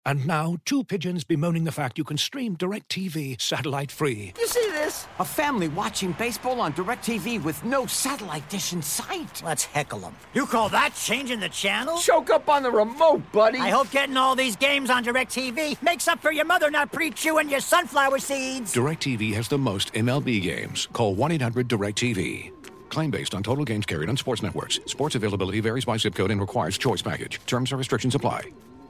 And now, two pigeons bemoaning the fact you can stream DirecTV satellite-free. You see this? A family watching baseball on DirecTV with no satellite dish in sight. Let's heckle them. You call that changing the channel? Choke up on the remote, buddy. I hope getting all these games on DirecTV makes up for your mother not pre-chewing your sunflower seeds. DirecTV has the most MLB games. Call 1-800-DirecTV. Claim based on total games carried on sports networks. Sports availability varies by zip code and requires choice package. Terms and restrictions apply.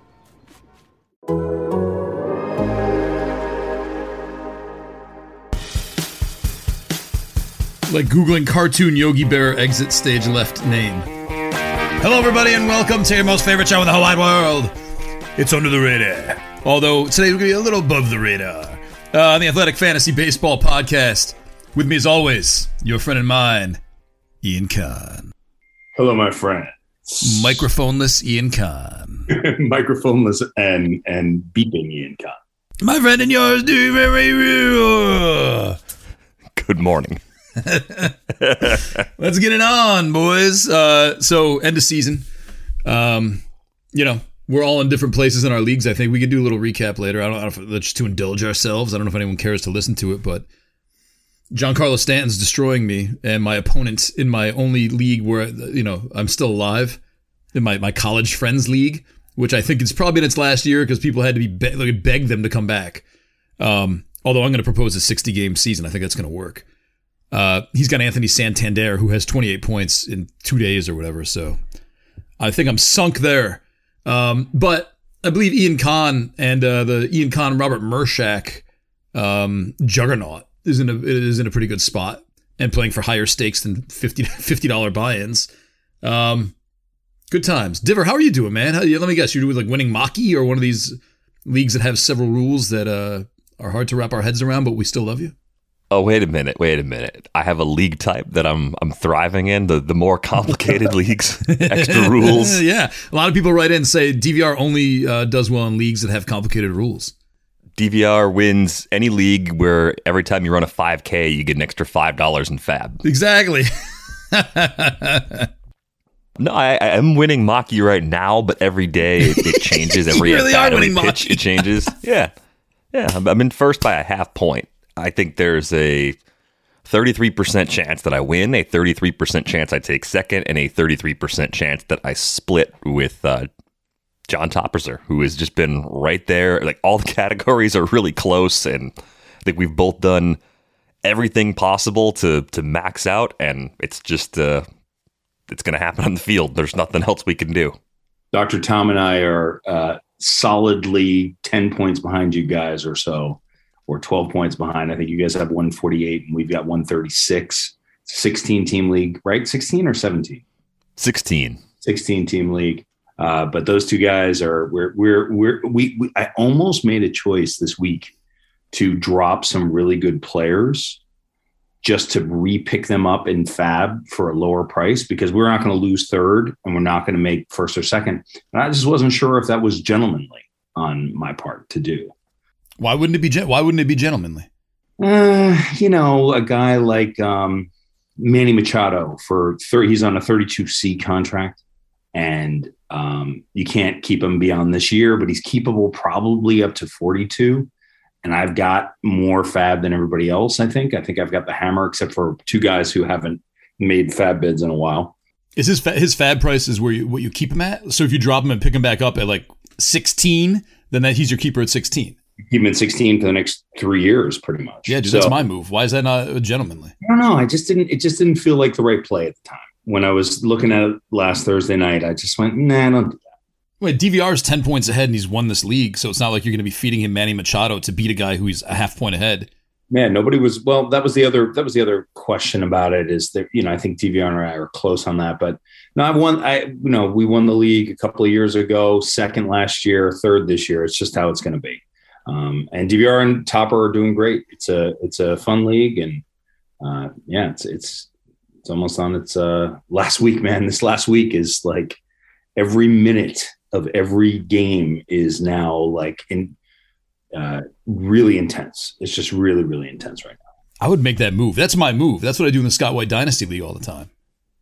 Like Googling cartoon Yogi Bear exit stage left name. Hello, everybody, and welcome to your most favorite show in the whole wide world. It's Under the Radar. Although today we're going to be a little above the radar. On the Athletic Fantasy Baseball Podcast. With me, as always, your friend and mine, Ian Kahn. Hello, my friend. Microphoneless Ian Kahn. Microphoneless and beeping Ian Kahn. My friend and yours, do very real. Good morning. Let's get it on, boys. So, end of season. We're all in different places in our leagues. I think we could do a little recap later. I don't know if just to indulge ourselves. I don't know if anyone cares to listen to it, but Giancarlo Stanton's destroying me and my opponent in my only league where, I'm still alive, in my college friends league, which I think it's probably in its last year because people had to beg them to come back. Although I'm going to propose a 60-game season. I think that's going to work. He's got Anthony Santander, who has 28 points in 2 days or whatever. So I think I'm sunk there. But I believe Ian Kahn and the Ian Kahn Robert Mershak juggernaut is in a pretty good spot and playing for higher stakes than $50 buy-ins. Good times. Diver, how are you doing, man? Let me guess, you're doing like winning Maki or one of these leagues that have several rules that are hard to wrap our heads around, but we still love you? Oh, wait a minute. I have a league type that I'm thriving in, the more complicated leagues, extra rules. Yeah. A lot of people write in and say DVR only does well in leagues that have complicated rules. DVR wins any league where every time you run a 5K, you get an extra $5 in fab. Exactly. No, I am winning Maki right now, but every day it changes. Every You really are winning pitch, Maki. It changes. Yeah. I'm in first by a half point. I think there's a 33% chance that I win, a 33% chance I take second, and a 33% chance that I split with John Topperser, who has just been right there. Like, all the categories are really close, and I think we've both done everything possible to max out, and it's just it's going to happen on the field. There's nothing else we can do. Dr. Tom and I are solidly 10 points behind you guys or so. Or 12 points behind. I think you guys have 148 and we've got 136. 16-team league, right? 16 or 17? 16. 16-team league. But those two guys are I almost made a choice this week to drop some really good players just to re-pick them up in fab for a lower price because we're not going to lose third and we're not going to make first or second. And I just wasn't sure if that was gentlemanly on my part to do. Why wouldn't it be gentlemanly? A guy like Manny Machado he's on a 32C contract, and you can't keep him beyond this year, but he's keepable probably up to 42. And I've got more fab than everybody else. I think I've got the hammer, except for two guys who haven't made fab bids in a while. Is his fab price is what you keep him at? So if you drop him and pick him back up at like 16, then he's your keeper at 16. Keep him at 16 for the next 3 years, pretty much. Yeah, dude, that's my move. Why is that not gentlemanly? I don't know. It just didn't feel like the right play at the time. When I was looking at it last Thursday night, I just went, nah, don't do that. Wait, DVR is 10 points ahead and he's won this league, so it's not like you're going to be feeding him Manny Machado to beat a guy who's a half point ahead. Man, nobody was. Well, that was the other question about it. Is that I think DVR and I are close on that, but no, we won the league a couple of years ago, second last year, third this year. It's just how it's going to be. And DVR and Topper are doing great. It's a fun league, and it's almost on its last week, man. This last week is like every minute of every game is now like really intense. It's just really, really intense right now. I would make that move. That's my move. That's what I do in the Scott White Dynasty League all the time.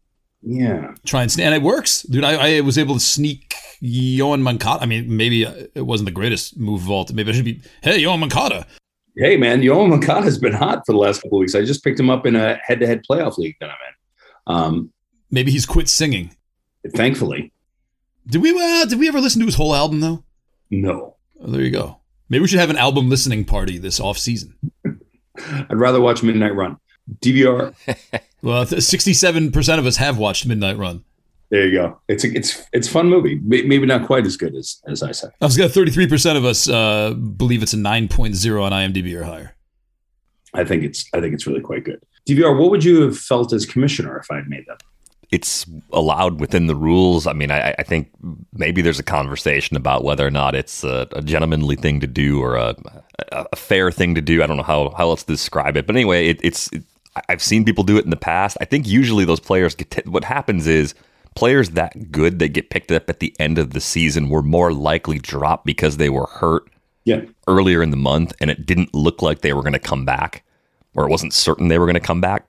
Yeah. Try and and it works, dude. I was able to sneak Yohan Moncada. I mean, maybe it wasn't the greatest move of all. Maybe I should be, hey, Yohan Moncada. Hey, man, Yohan Moncada has been hot for the last couple of weeks. I just picked him up in a head-to-head playoff league that I'm in. Maybe he's quit singing. Thankfully. Did we ever listen to his whole album though? No. Oh, there you go. Maybe we should have an album listening party this off season. I'd rather watch Midnight Run. DVR. Well, 67% of us have watched Midnight Run. There you go. It's a fun movie. Maybe not quite as good as I said. I was got 33% of us believe it's a 9.0 on IMDb or higher. I think it's really quite good. DVR, what would you have felt as commissioner if I had made that? It's allowed within the rules. I mean, I think maybe there's a conversation about whether or not it's a gentlemanly thing to do or a fair thing to do. I don't know how else to describe it. But anyway, I've seen people do it in the past. I think usually those players what happens is players that good that get picked up at the end of the season were more likely dropped because they were hurt earlier in the month and it didn't look like they were going to come back, or it wasn't certain they were going to come back.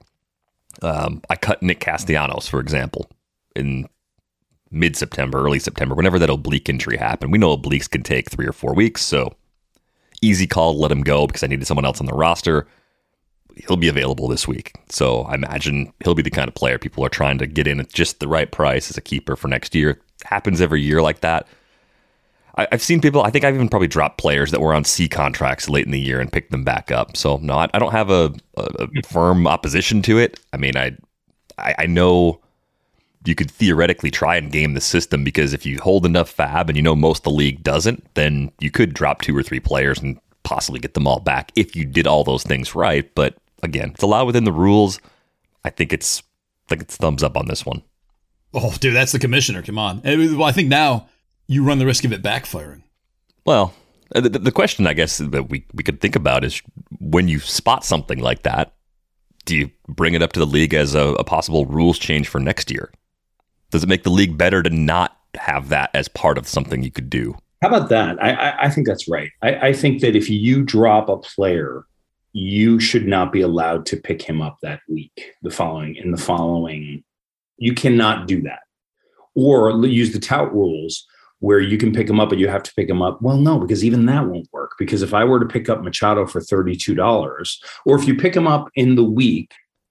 I cut Nick Castellanos, for example, in mid-September, early September, whenever that oblique injury happened. We know obliques can take 3 or 4 weeks, so easy call to let him go because I needed someone else on the roster. He'll be available this week, so I imagine he'll be the kind of player people are trying to get in at just the right price as a keeper for next year. It happens every year like that. I've seen people, I think I've even probably dropped players that were on C contracts late in the year and picked them back up. So no, I don't have a firm opposition to it. I mean, I know you could theoretically try and game the system because if you hold enough fab and you know most of the league doesn't, then you could drop 2 or 3 players and possibly get them all back if you did all those things right. But again, it's allowed within the rules. I think it's thumbs up on this one. Oh, dude, that's the commissioner. Come on. Well, I think now you run the risk of it backfiring. Well, the question, I guess, that we could think about is when you spot something like that, do you bring it up to the league as a possible rules change for next year? Does it make the league better to not have that as part of something you could do? How about that? I think that's right. I think that if you drop a player, you should not be allowed to pick him up that week, in the following. You cannot do that. Or use the tout rules where you can pick him up, but you have to pick him up. Well, no, because even that won't work. Because if I were to pick up Machado for $32, or if you pick him up in the week.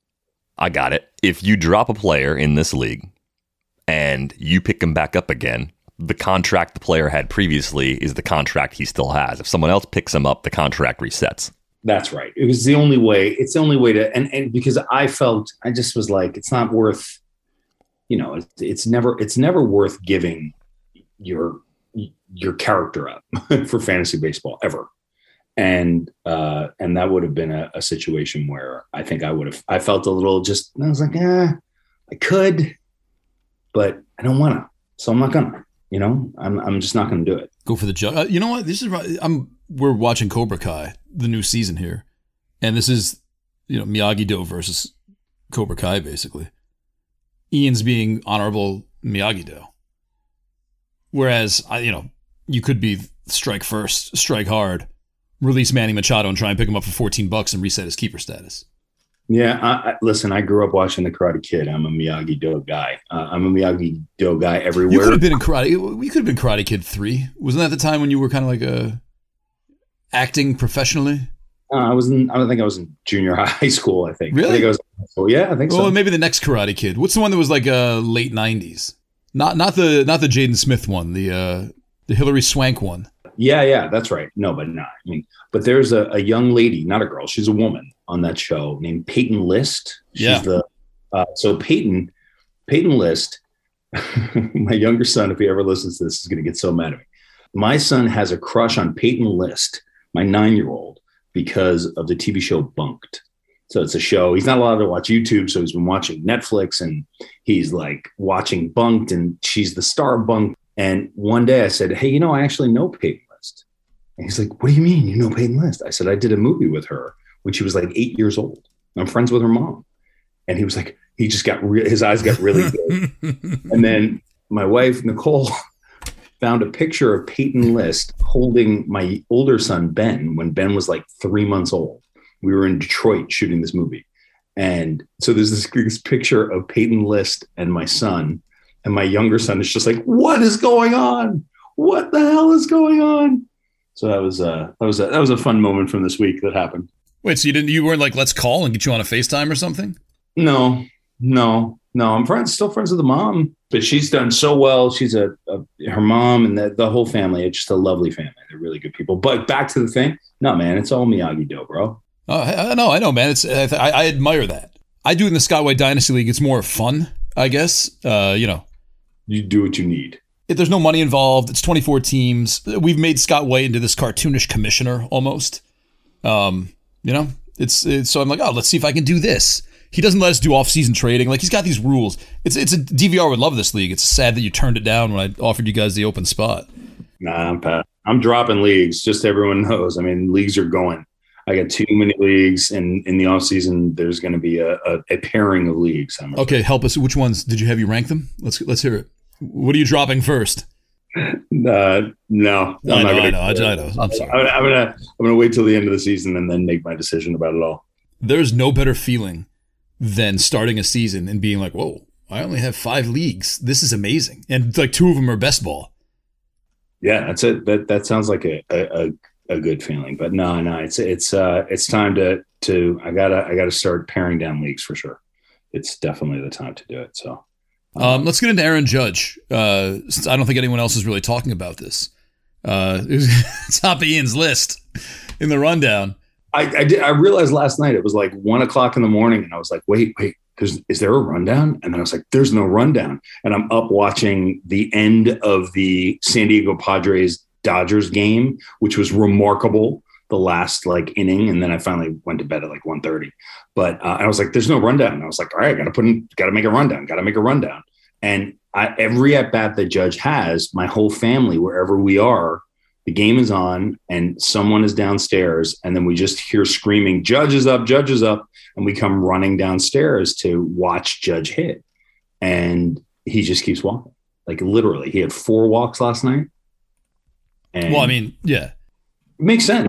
I got it. If you drop a player in this league and you pick him back up again, the contract the player had previously is the contract he still has. If someone else picks him up, the contract resets. That's right. It was the only way. It's the only way to, and because I just was like, it's not worth, it's never worth giving your character up for fantasy baseball ever. And that would have been a situation where I think I felt a little I was like, I could, but I don't want to, so I'm not gonna, I'm just not going to do it. Go for the judge. You know what? We're watching Cobra Kai, the new season here. And this is, Miyagi-Do versus Cobra Kai, basically. Ian's being honorable Miyagi-Do. Whereas, you could be strike first, strike hard, release Manny Machado and try and pick him up for $14 and reset his keeper status. Yeah, listen, I grew up watching The Karate Kid. I'm a Miyagi-Do guy. I'm a Miyagi-Do guy everywhere. You could have been in Karate. We could have been Karate Kid 3. Wasn't that the time when you were kind of like acting professionally? I don't think I was in junior high school, I think. Really? I think so. Well, maybe the next Karate Kid. What's the one that was like late 90s? Not the Jaden Smith one, the Hilary Swank one. Yeah, that's right. No, but not. But there's a young lady, not a girl, she's a woman on that show named Peyton List. She's so Peyton List, my younger son, if he ever listens to this, is going to get so mad at me. My son has a crush on Peyton List, my 9-year-old, because of the TV show Bunked. So it's a show. He's not allowed to watch YouTube, so he's been watching Netflix, and he's like watching Bunked, and she's the star of Bunked. And one day I said, hey, I actually know Peyton List. And he's like, what do you mean you know Peyton List? I said, I did a movie with her when she was like 8 years old. I'm friends with her mom. And he was like, he just his eyes got really big. And then my wife, Nicole, found a picture of Peyton List holding my older son, Ben, when Ben was like 3 months old. We were in Detroit shooting this movie. And so there's this picture of Peyton List and my son, and my younger son is just like, what is going on? What the hell is going on? So that was a fun moment from this week that happened. Wait, so you weren't like, let's call and get you on a FaceTime or something? No. I'm still friends with the mom, but she's done so well. She's her mom and the whole family. It's just a lovely family. They're really good people. But back to the thing. No, man, it's all Miyagi-Do, bro. Oh, I know, man. I admire that. I do it in the Scott White Dynasty League. It's more fun, I guess. You do what you need. If there's no money involved, it's 24 teams. We've made Scott White into this cartoonish commissioner almost. It's so I'm like, oh, let's see if I can do this. He doesn't let us do off-season trading. Like, he's got these rules. It's a DVR would love this league. It's sad that you turned it down when I offered you guys the open spot. Nah, I'm dropping leagues. Just so everyone knows. I mean, leagues are going. I got too many leagues, and in the offseason, there's going to be a pairing of leagues. Okay, help us. Which ones did you have you rank them? Let's hear it. What are you dropping first? No, I know. I'm sorry. I'm gonna wait till the end of the season and then make my decision about it all. There's no better feeling than starting a season and being like, whoa, I only have 5 leagues. This is amazing. And like 2 of them are best ball. Yeah, that's it. That sounds like a good feeling. But no, it's time to I gotta start paring down leagues for sure. It's definitely the time to do it. So let's get into Aaron Judge. Since I don't think anyone else is really talking about this. It was top of Ian's list in the rundown. I realized last night it was like 1:00 in the morning, and I was like, wait, is there a rundown? And then I was like, there's no rundown. And I'm up watching the end of the San Diego Padres Dodgers game, which was remarkable, the last like inning. And then I finally went to bed at like 1:30. But I was like, there's no rundown. And I was like, all right, got to make a rundown. And every at bat that Judge has, my whole family, wherever we are, the game is on and someone is downstairs, and then we just hear screaming, Judge is up. And we come running downstairs to watch Judge hit. And he just keeps walking. Like literally, he had 4 walks last night. And well, I mean, yeah. It makes sense.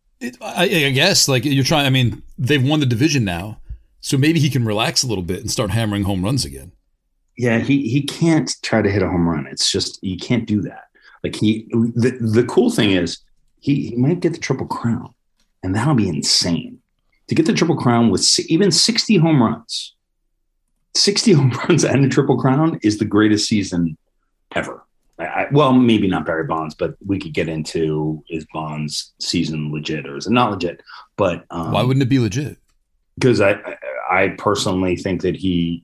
I guess, like you're trying, I mean, they've won the division now. So maybe he can relax a little bit and start hammering home runs again. Yeah, he can't try to hit a home run. It's just, you can't do that. Like the cool thing is he might get the Triple Crown, and that'll be insane. To get the Triple Crown with even 60 home runs, 60 home runs and a Triple Crown is the greatest season ever. Well, maybe not Barry Bonds, but we could get into, is Bonds' season legit or is it not legit? But why wouldn't it be legit? Because I personally think that he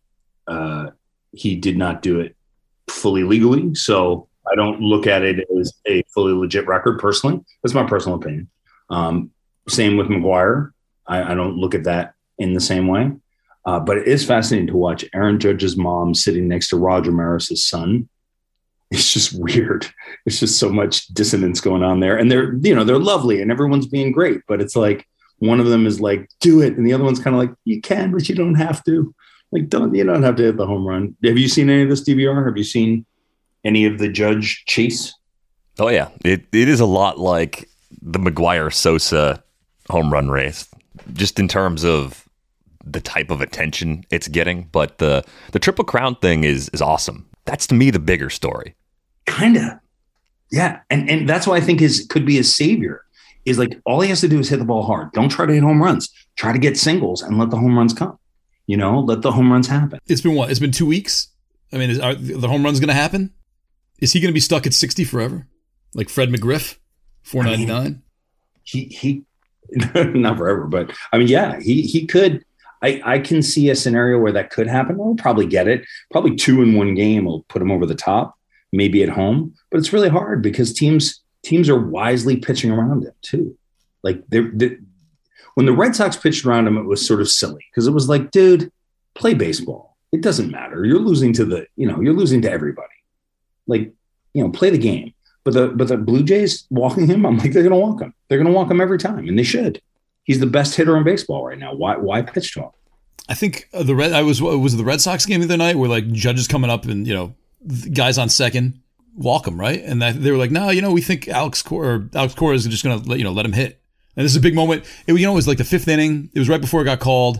did not do it fully legally. So I don't look at it as a fully legit record personally. That's my personal opinion. Same with McGwire. I don't look at that in the same way. But it is fascinating to watch Aaron Judge's mom sitting next to Roger Maris's son. It's just weird. It's just so much dissonance going on there. And they're lovely and everyone's being great, but it's like one of them is like, do it. And the other one's kind of like, you can, but you don't have to. Like, you don't have to hit the home run. Have you seen any of this DVR? Have you seen any of the Judge chase? Oh, yeah. It is a lot like the McGwire-Sosa home run race, just in terms of the type of attention it's getting. But the Triple Crown thing is awesome. That's, to me, the bigger story. Kind of. Yeah. And that's why I think could be his savior, is like all he has to do is hit the ball hard. Don't try to hit home runs. Try to get singles and let the home runs come. Let the home runs happen. It's been what? It's been 2 weeks? I mean, are the home runs going to happen? Is he going to be stuck at 60 forever? Like Fred McGriff, 499? He not forever, but I mean, yeah, he could. I can see a scenario where that could happen. We'll probably get it. Probably 2 in one game will put him over the top, maybe at home. But it's really hard because teams are wisely pitching around him too. Like when the Red Sox pitched around him, it was sort of silly because it was like, dude, play baseball. It doesn't matter. You're losing to you're losing to everybody. Like, play the game. But the Blue Jays walking him, I'm like, they're going to walk him. They're going to walk him every time, and they should. He's the best hitter in baseball right now. Why pitch to him? I think was the Red Sox game the other night where like Judge is coming up and guys on second walk him, right? And they were like, no, we think Alex Cora is just going to let him hit. And this is a big moment. It was like the 5th inning. It was right before it got called.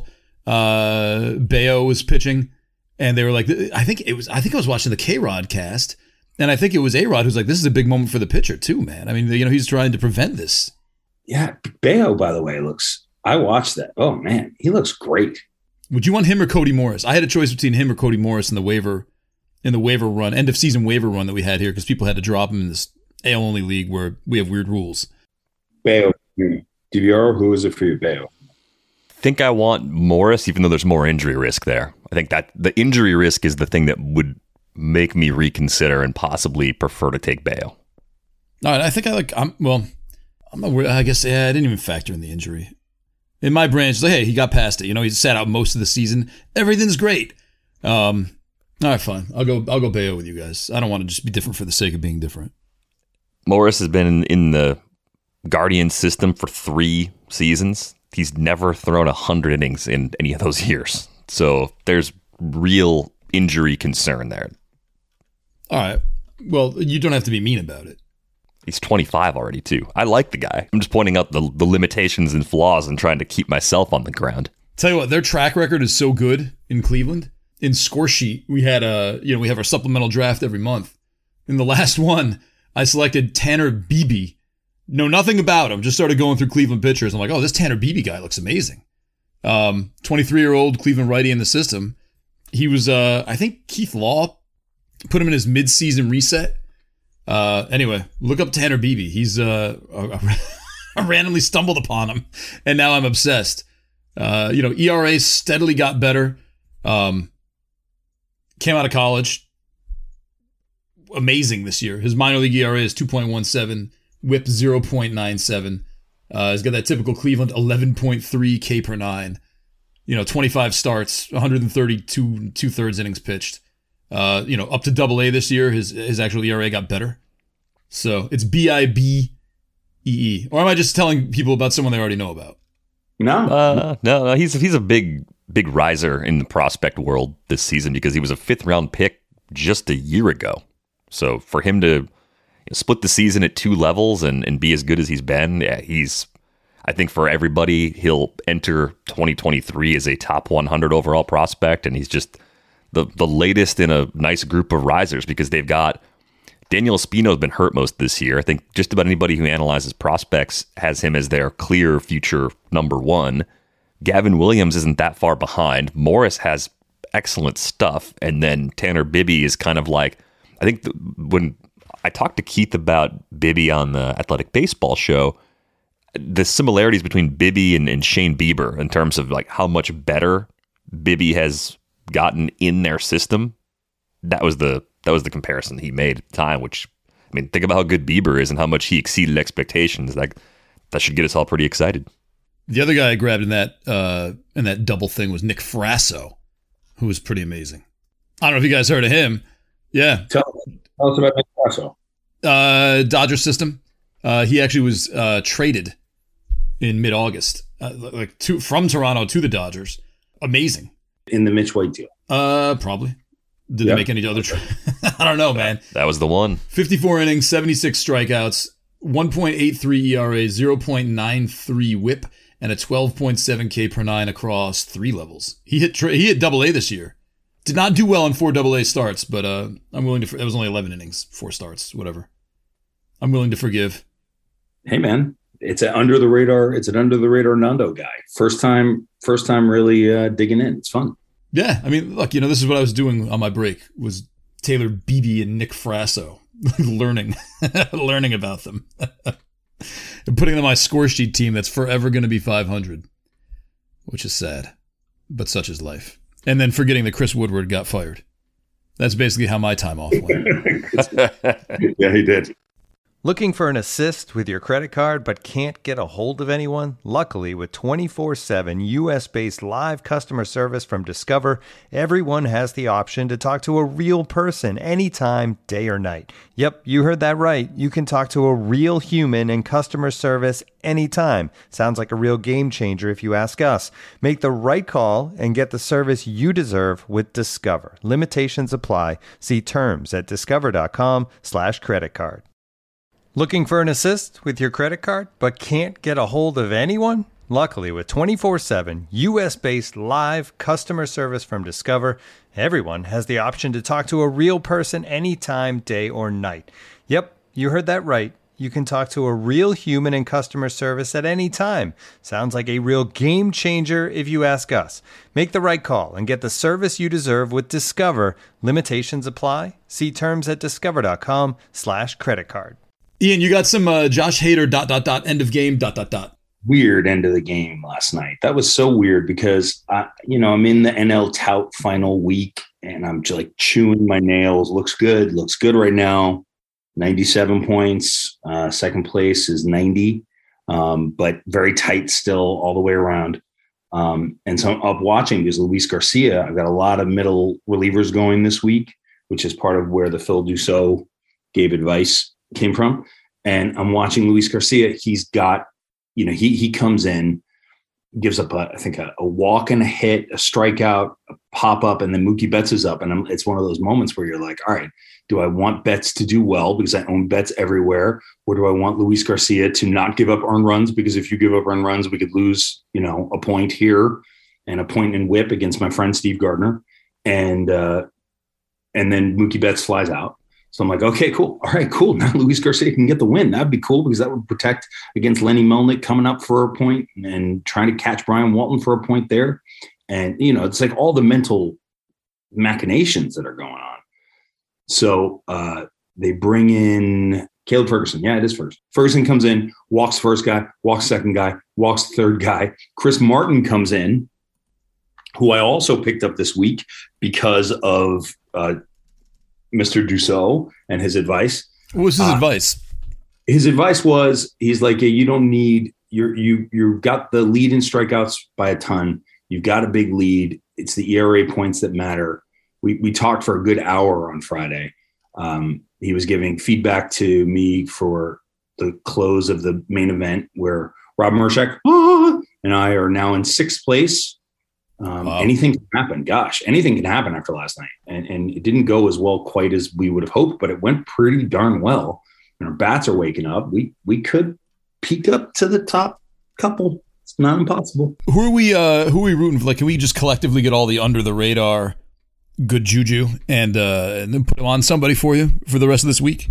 Bayo was pitching, and they were like, I think I was watching the K-Rod cast, and I think it was A-Rod who's like, this is a big moment for the pitcher too, man. I mean, he's trying to prevent this. Yeah, Bayo, by the way, I watched that. Oh man, he looks great. Would you want him or Cody Morris? I had a choice between him or Cody Morris in the waiver run, end of season waiver run that we had here, because people had to drop him in this AL only league where we have weird rules. Bayo, DVR, who is it for you, Bayo? I think I want Morris, even though there's more injury risk there. I think that the injury risk is the thing that would make me reconsider and possibly prefer to take Bayo. All right, I think I'm not worried. I guess, I didn't even factor in the injury. In my branch, it's like, hey, he got past it. He sat out most of the season. Everything's great. All right, fine. I'll go Bayo with you guys. I don't want to just be different for the sake of being different. Morris has been in the Guardians system for 3 seasons. He's never thrown 100 innings in any of those years. So there's real injury concern there. All right. Well, you don't have to be mean about it. He's 25 already, too. I like the guy. I'm just pointing out the limitations and flaws and trying to keep myself on the ground. Tell you what, their track record is so good in Cleveland. In Score Sheet, we had we have our supplemental draft every month. In the last one, I selected Tanner Beebe. Know nothing about him. Just started going through Cleveland pitchers. I'm like, oh, this Tanner Beebe guy looks amazing. 23-year-old Cleveland righty in the system. He was, I think Keith Law put him in his mid-season reset. Anyway, look up Tanner Beebe. He's I randomly stumbled upon him, and now I'm obsessed. ERA steadily got better. Came out of college. Amazing this year. His minor league ERA is 2.17, whip 0.97. He's got that typical Cleveland 11.3 K per 9. 25 starts, 132 2/3 innings pitched. Up to AA this year. His actual ERA got better. So it's BIBEE. Or am I just telling people about someone they already know about? No. He's a big riser in the prospect world this season because he was a 5th round pick just a year ago. So for him to split the season at 2 levels and be as good as he's been, I think for everybody, he'll enter 2023 as a top 100 overall prospect, and he's just the latest in a nice group of risers because they've got Daniel Espino's been hurt most this year. I think just about anybody who analyzes prospects has him as their clear future number 1. Gavin Williams isn't that far behind. Morris has excellent stuff, and then Tanner Bibby is kind of like, I think when I talked to Keith about Bibby on the Athletic Baseball show, the similarities between Bibby and Shane Bieber in terms of like how much better Bibby has gotten in their system, that was the comparison he made at the time, which, I mean, think about how good Bieber is and how much he exceeded expectations. Like, that should get us all pretty excited. The other guy I grabbed in that double thing was Nick Frasso, who was pretty amazing. I don't know if you guys heard of him. Yeah. Tell us about Nick Frasso. Dodger system. He actually was traded in mid-August, from Toronto to the Dodgers. Amazing. In the Mitch White deal. Probably. Did they make any other trade? I don't know, man. That was the one. 54 innings, 76 strikeouts, 1.83 ERA, 0.93 whip, and a 12.7 K per 9 across 3 levels. He hit AA this year. Did not do well in 4 AA starts, but I'm willing to. It was only 11 innings, 4 starts, whatever. I'm willing to forgive. Hey, man, it's an under the radar Nando guy. First time really digging in. It's fun. Yeah, I mean, look, this is what I was doing on my break, was Taylor Beebe and Nick Frasso, learning about them. And putting them on my Score Sheet team that's forever going to be 500, which is sad, but such is life. And then forgetting that Chris Woodward got fired. That's basically how my time off went. Yeah, he did. Looking for an assist with your credit card but can't get a hold of anyone? Luckily, with 24/7 U.S.-based live customer service from Discover, everyone has the option to talk to a real person anytime, day or night. Yep, you heard that right. You can talk to a real human in customer service anytime. Sounds like a real game changer if you ask us. Make the right call and get the service you deserve with Discover. Limitations apply. See terms at discover.com/creditcard. Looking for an assist with your credit card but can't get a hold of anyone? Luckily, with 24/7 US-based live customer service from Discover, everyone has the option to talk to a real person anytime, day or night. Yep, you heard that right. You can talk to a real human in customer service at any time. Sounds like a real game changer if you ask us. Make the right call and get the service you deserve with Discover. Limitations apply. See terms at discover.com/creditcard. Ian, you got some Josh Hader ... end of game ... Weird end of the game last night. That was so weird because I'm in the NL Tout final week and I'm just like chewing my nails. Looks good right now. 97 points. Second place is 90, but very tight still all the way around. And so I'm up watching because Luis Garcia, I've got a lot of middle relievers going this week, which is part of where the Phil Dussault gave advice came from. And I'm watching Luis Garcia. He's got, he comes in, gives up a walk and a hit, a strikeout, a pop up, and then Mookie Betts is up. And it's one of those moments where you're like, all right, do I want Betts to do well because I own Betts everywhere? Or do I want Luis Garcia to not give up earned runs? Because if you give up earned runs, we could lose, a point here and a point in whip against my friend Steve Gardner. And then Mookie Betts flies out. So I'm like, okay, cool. All right, cool. Now Luis Garcia can get the win. That'd be cool because that would protect against Lenny Melnick coming up for a point and trying to catch Brian Walton for a point there. And, it's like all the mental machinations that are going on. So they bring in Caleb Ferguson. Yeah, it is first. Ferguson comes in, walks first guy, walks second guy, walks third guy. Chris Martin comes in, who I also picked up this week because of Mr. Dussault and his advice. What was his advice? His advice was, he's like, you don't need, you've got the lead in strikeouts by a ton. You've got a big lead. It's the ERA points that matter. We talked for a good hour on Friday. He was giving feedback to me for the close of the main event where Rob Mershak and I are now in sixth place. Wow. Anything can happen. Gosh, anything can happen after last night. And it didn't go as well quite as we would have hoped, but it went pretty darn well. And our bats are waking up. We could peek up to the top couple. It's not impossible. Who are we rooting for? Like, can we just collectively get all the under the radar good juju and then put them on somebody for you for the rest of this week?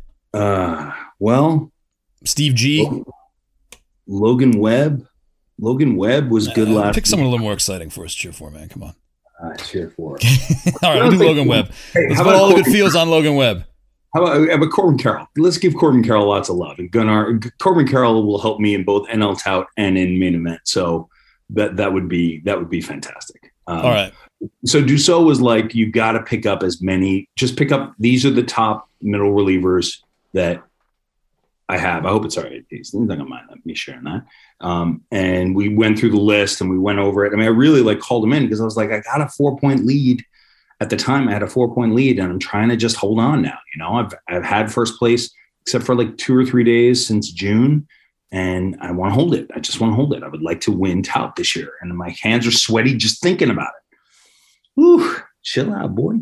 Well, Steve G. Logan Webb. Logan Webb was good last Pick someone a little more exciting for us to cheer for, man. Come on. Cheer for. All right, we'll do Logan Webb. Let's put all the good feels on Logan Webb. How about Corbin Carroll? Let's give Corbin Carroll lots of love. And Corbin Carroll will help me in both NL Tout and in main event. So that would be fantastic. All right. So Dussault was like, you got to pick up as many. Just pick up. These are the top middle relievers that I have. I hope it's all right. He's not gonna mind me sharing that. And we went through the list and we went over it. I mean, I really called him in because I was like, I got a 4-point lead. At the time, I had a 4-point lead, and I'm trying to just hold on now. I've had first place except for 2 or 3 days since June, and I want to hold it. I just want to hold it. I would like to win Tout this year, and my hands are sweaty just thinking about it. Whew, chill out, boy.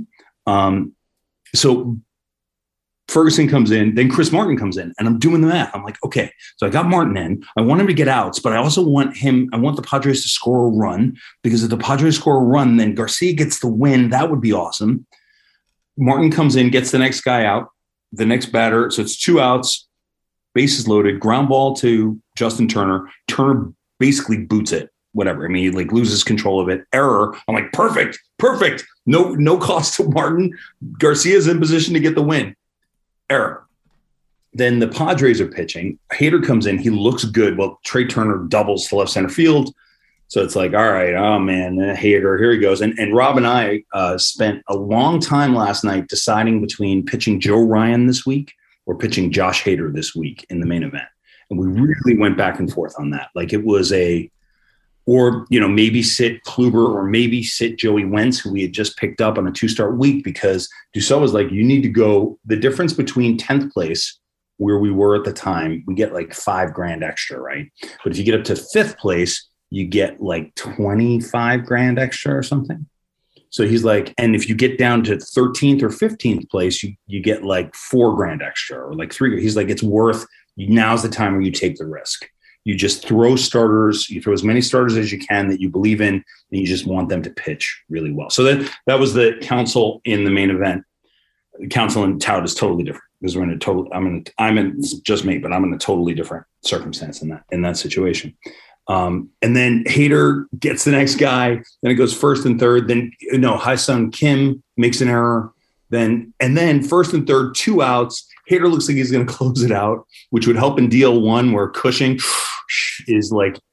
So Ferguson comes in, then Chris Martin comes in, and I'm doing the math. I'm like, okay, so I got Martin in. I want him to get outs, but I also want the Padres to score a run, because if the Padres score a run, then Garcia gets the win. That would be awesome. Martin comes in, gets the next guy out, the next batter. So it's 2 outs, bases loaded, ground ball to Justin Turner. Turner basically boots it, whatever. I mean, he loses control of it. Error. I'm like, perfect. No cost to Martin. Garcia's in position to get the win. Error. Then the Padres are pitching. Hader comes in. He looks good. Well, Trey Turner doubles to left center field. So it's like, all right, oh man, Hader, here he goes. And Rob and I spent a long time last night deciding between pitching Joe Ryan this week or pitching Josh Hader this week in the main event. And we really went back and forth on that. It was maybe sit Kluber or maybe sit Joey Wentz, who we had just picked up on a 2-start week, because Dussault was like, you need to go. The difference between 10th place, where we were at the time, we get $5,000 extra, right? But if you get up to 5th place, you get $25,000 extra or something. So he's like, and if you get down to 13th or 15th place, you get $4,000 extra or $3,000. He's like, it's worth, now's the time where you take the risk. You just throw starters. You throw as many starters as you can that you believe in, and you just want them to pitch really well. So that was the council in the main event. The council in Tout is totally different because we're in a total. I'm in just me, but I'm in a totally different circumstance in that situation. And then Hader gets the next guy. Then it goes first and third. Then Ha-Seong Kim makes an error. Then first and third, 2 outs. Hader looks like he's going to close it out, which would help in deal one where Cushing is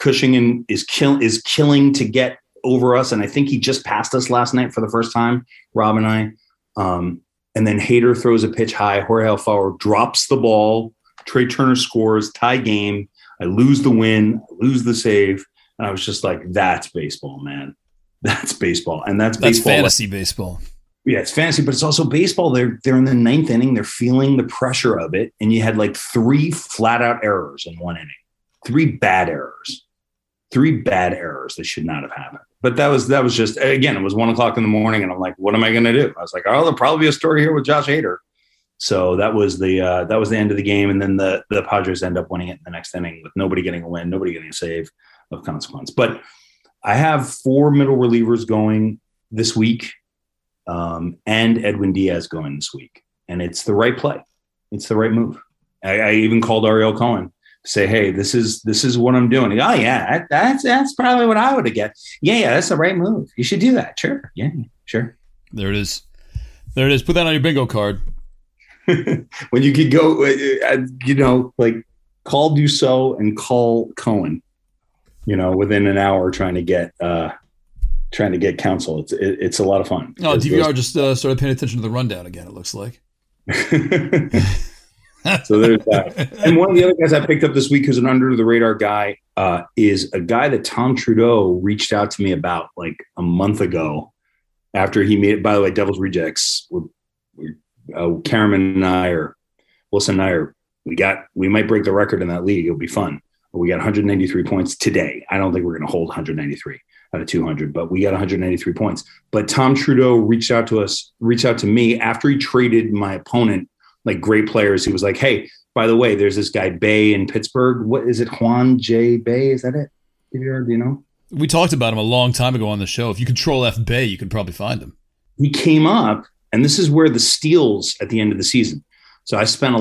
killing to get over us. And I think he just passed us last night for the first time, Rob and I. And then Hader throws a pitch high. Jorge Alfaro drops the ball. Trey Turner scores, tie game. I lose the win, I lose the save. And I was just like, that's baseball, man. That's baseball. And that's baseball. Fantasy baseball. Yeah, it's fantasy, but it's also baseball. They're in the 9th inning. They're feeling the pressure of it. And you had like 3 flat out errors in 1 inning. 3 bad errors. 3 bad errors that should not have happened. But that was just, again, it was 1 o'clock in the morning. And I'm like, what am I going to do? I was like, oh, there'll probably be a story here with Josh Hader. So that was the end of the game. And then the Padres end up winning it in the next inning with nobody getting a win, nobody getting a save of consequence. But I have 4 middle relievers going this week. And Edwin Diaz going this week. And it's the right play. It's the right move. I even called Ariel Cohen to say, hey, this is what I'm doing. Oh, yeah, that's probably what I would have get. Yeah, that's the right move. You should do that. Sure. Yeah, sure. There it is. Put that on your bingo card. When you could go, like call Dussault and call Cohen, within an hour trying to get counsel. It's a lot of fun. Oh, DVR just started paying attention to the rundown again, it looks like. So there's that. And one of the other guys I picked up this week who's an under-the-radar guy is a guy that Tom Trudeau reached out to me about like a month ago after he made it. By the way, Devil's Rejects, Wilson and I we might break the record in that league. It'll be fun. We got 193 points today. I don't think we're going to hold 193 out of 200, but we got 193 points. But Tom Trudeau reached out to me after he traded my opponent, like great players. He was like, hey, by the way, there's this guy Bay in Pittsburgh. What is it? Juan J. Bay? Is that it? Do you know? We talked about him a long time ago on the show. If you control F Bay, you can probably find him. He came up, and this is where the steals at the end of the season. So I spent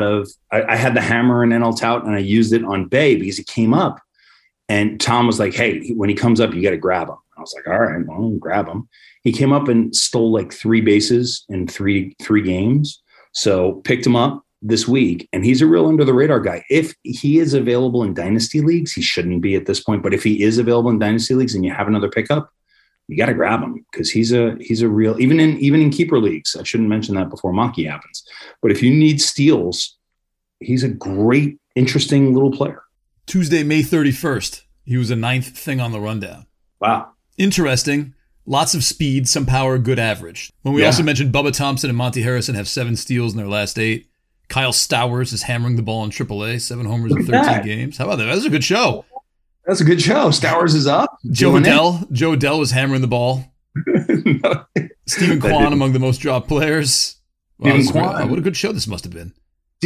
I had the hammer in NL Tout, and I used it on Bay because he came up. And Tom was like, hey, when he comes up, you got to grab him. I was like, all right, well, I'll grab him. He came up and stole like 3 bases in three games. So picked him up this week, and he's a real under-the-radar guy. If he is available in dynasty leagues, he shouldn't be at this point. But if he is available in dynasty leagues and you have another pickup, you got to grab him because he's a real, even in keeper leagues. I shouldn't mention that before Monkey happens. But if you need steals, he's a great, interesting little player. Tuesday, May 31st. He was a 9th thing on the rundown. Wow. Interesting. Lots of speed, some power, good average. When we also mentioned Bubba Thompson and Monty Harrison have 7 steals in their last 8. Kyle Stowers is hammering the ball in AAA, 7 homers in 13 games. How about that? That's a good show. That's a good show. Stowers is up. Joe Adell was hammering the ball. No. Stephen Kwan among the most dropped players. Wow, what a good show this must have been.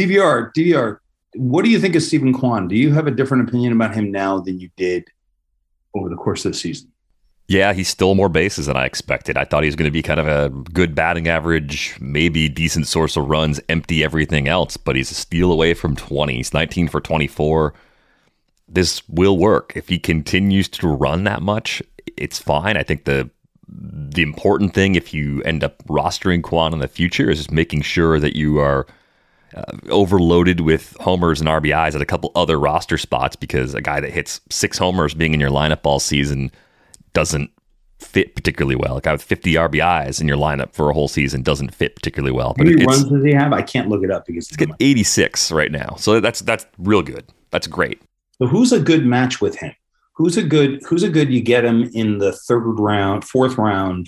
DVR. What do you think of Stephen Kwan? Do you have a different opinion about him now than you did over the course of the season? Yeah, he stole more bases than I expected. I thought he was going to be kind of a good batting average, maybe decent source of runs, empty everything else, but he's a steal away from 20. He's 19 for 24. This will work. If he continues to run that much, it's fine. I think the important thing, if you end up rostering Kwan in the future, is just making sure that you are overloaded with homers and RBIs at a couple other roster spots, because a guy that hits 6 homers being in your lineup all season doesn't fit particularly well. A guy with 50 RBIs in your lineup for a whole season doesn't fit particularly well. How many runs does he have? I can't look it up because it's getting 86 right now. So that's real good. That's great. So who's a good match with him? Who's a good you get him in the 4th round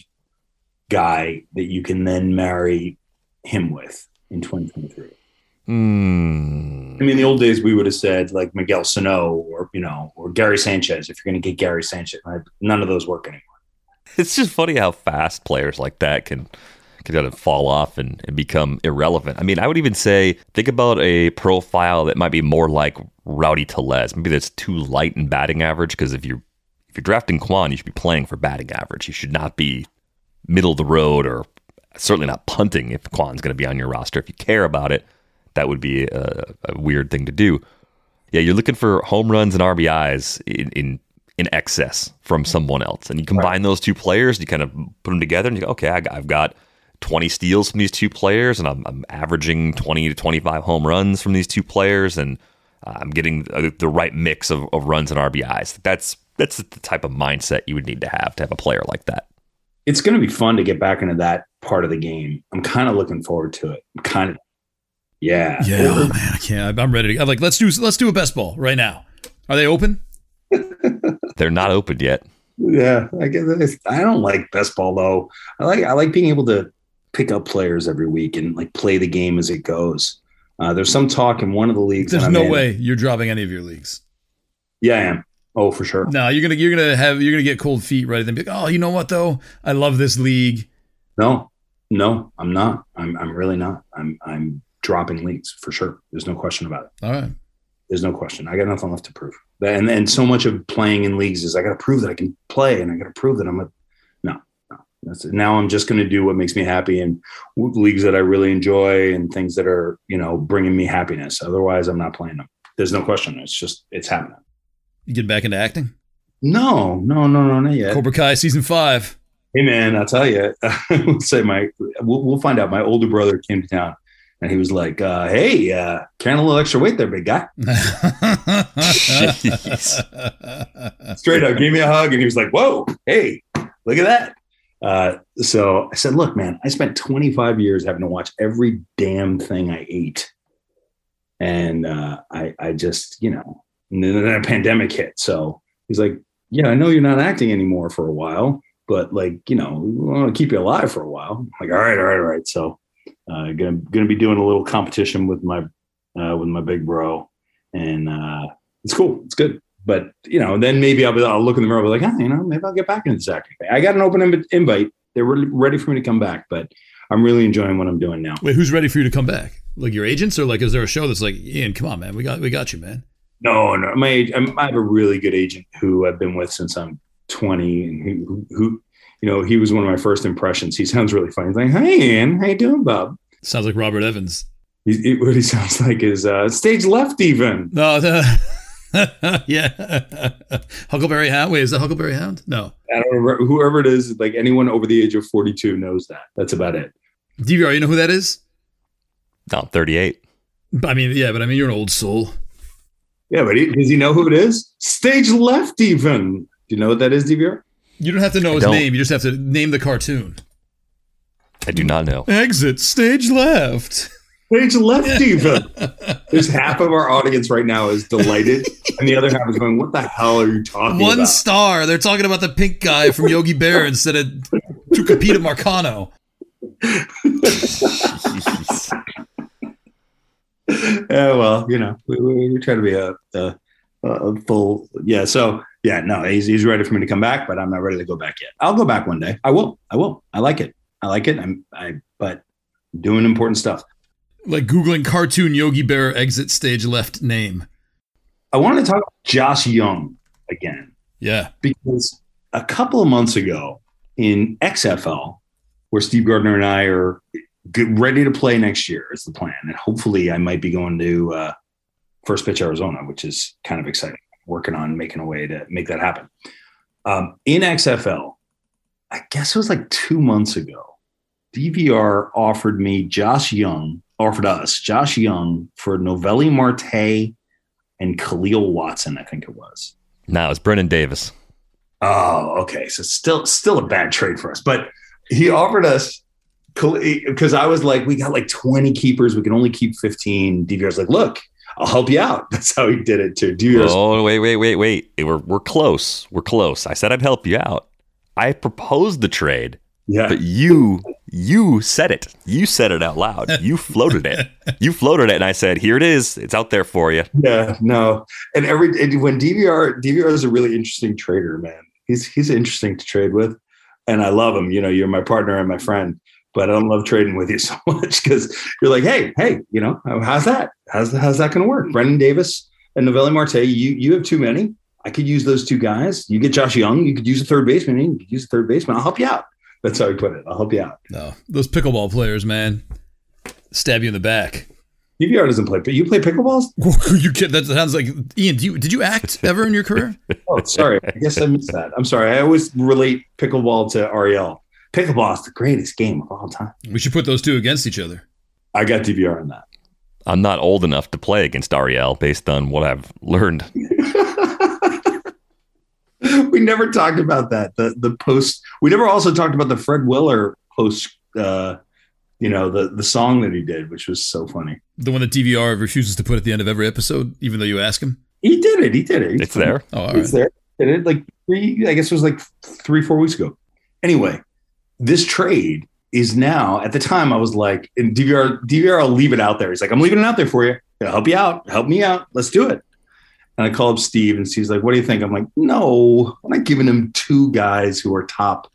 guy that you can then marry him with in 2023? I mean, in the old days, we would have said like Miguel Sano or Gary Sanchez. If you're going to get Gary Sanchez, none of those work anymore. It's just funny how fast players like that can kind of fall off and become irrelevant. I mean, I would even say, think about a profile that might be more like Rowdy Tellez. Maybe that's too light in batting average, because if you're drafting Kwan, you should be playing for batting average. You should not be middle of the road, or certainly not punting if Kwan's going to be on your roster. If you care about it, that would be a weird thing to do. Yeah, you're looking for home runs and RBIs in excess from someone else. And you combine those two players, you kind of put them together, and you go, okay, I've got 20 steals from these two players, and I'm averaging 20 to 25 home runs from these two players, and I'm getting the right mix of runs and RBIs. That's the type of mindset you would need to have a player like that. It's going to be fun to get back into that part of the game. I'm kind of looking forward to it. Yeah. Oh, man, I can't. I'm ready to. I'm like, let's do a best ball right now. Are they open? They're not open yet. Yeah, I guess I don't like best ball though. I like being able to pick up players every week and like play the game as it goes. There's some talk in one of the leagues. There's no way you're dropping any of your leagues. Yeah, I am. Oh, for sure. No, you're gonna get cold feet right then. Be like, oh, you know what though? I love this league. No, I'm not. I'm really not. I'm dropping leagues for sure. There's no question about it. All right. There's no question. I got nothing left to prove. And so much of playing in leagues is I got to prove that I can play, and I got to prove that no. That's it. Now I'm just going to do what makes me happy, and leagues that I really enjoy and things that are, bringing me happiness. Otherwise, I'm not playing them. There's no question. It's happening. You get back into acting? No, not yet. Cobra Kai season 5. Hey man, I'll tell you. We'll find out. My older brother came to town, and he was like, "Hey, carrying a little extra weight there, big guy." Straight up, gave me a hug, and he was like, "Whoa, hey, look at that." So I said, "Look, man, I spent 25 years having to watch every damn thing I ate, and I just, and then a pandemic hit." So he's like, "Yeah, I know you're not acting anymore for a while, but we want to keep you alive for a while." I'm like, all right. So gonna be doing a little competition with my big bro, and it's cool. It's good. But then maybe I'll look in the mirror and be like, maybe I'll get back into this acting thing. I got an open invite. They were ready for me to come back, but I'm really enjoying what I'm doing now. Wait, who's ready for you to come back? Like your agents, or like is there a show that's like, Ian, come on, man, we got you, man? No. I have a really good agent who I've been with since I'm 20, and who he was one of my first impressions. He sounds really funny. He's like, "Hey, Ian, how you doing, Bob?" Sounds like Robert Evans. What he sounds like is stage left even. No, yeah. Huckleberry Hound. Wait, is that Huckleberry Hound? No. I don't remember. Whoever it is, like anyone over the age of 42 knows that. That's about it. DVR, you know who that is? No, I'm 38. I mean, yeah, but you're an old soul. Yeah, but does he know who it is? Stage left even. Do you know what that is, DVR? You don't have to know his name. You just have to name the cartoon. I do not know. Exit stage left. Stage left even. There's half of our audience right now is delighted, and the other half is going, "What the hell are you talking about?" 1 star. They're talking about the pink guy from Yogi Bear instead of Tucapita Marcano. Yeah, well, we try to be a full. Yeah, so yeah, no, he's ready for me to come back, but I'm not ready to go back yet. I'll go back one day. I will. I like it. But doing important stuff. Like Googling cartoon Yogi Bear exit stage left name. I want to talk about Josh Young again. Yeah. Because a couple of months ago in XFL, where Steve Gardner and I are ready to play next year is the plan. And hopefully I might be going to First Pitch Arizona, which is kind of exciting. Working on making a way to make that happen. In XFL, I guess it was like 2 months ago, DVR offered us Josh Young for Novelli Marte and Khalil Watson, I think it was. No, it's Brennan Davis. Oh, okay. So still a bad trade for us. But he offered us, because I was like, we got like 20 keepers. We can only keep 15. DVR's like, look, I'll help you out. That's how he did it too. Oh, wait. We're close. We're close. I said I'd help you out. I proposed the trade. Yeah. But you said it. You said it out loud. You floated it. And I said, here it is. It's out there for you. Yeah, no. And when DVR is a really interesting trader, man. He's interesting to trade with. And I love him. You're my partner and my friend. but I don't love trading with you so much because you're like, hey, how's that? How's that going to work? Brendan Davis and Noelvi Marte, you have too many. I could use those two guys. You get Josh Young. You could use a third baseman. You could use a third baseman. I'll help you out. That's how he put it. I'll help you out. No, those pickleball players, man, stab you in the back. DVR doesn't play, but you play pickleballs? You kid? That sounds like Ian. Did you act ever in your career? Oh, sorry. I guess I missed that. I'm sorry. I always relate pickleball to Ariel. Pickleball is the greatest game of all time. We should put those two against each other. I got DVR on that. I'm not old enough to play against Ariel based on what I've learned. We never talked about that. The post. We never also talked about the Fred Willer post. The song that he did, which was so funny. The one that DVR refuses to put at the end of every episode, even though you ask him. He did it. It's there. Oh, all it's right. there. Did it like I guess it was like 3-4 weeks ago. Anyway, this trade is now. At the time, I was like, in DVR, I'll leave it out there. He's like, I'm leaving it out there for you. I'll help you out. Help me out. Let's do it. And I call up Steve, and Steve's like, what do you think? I'm like, no, I'm not giving him two guys who are top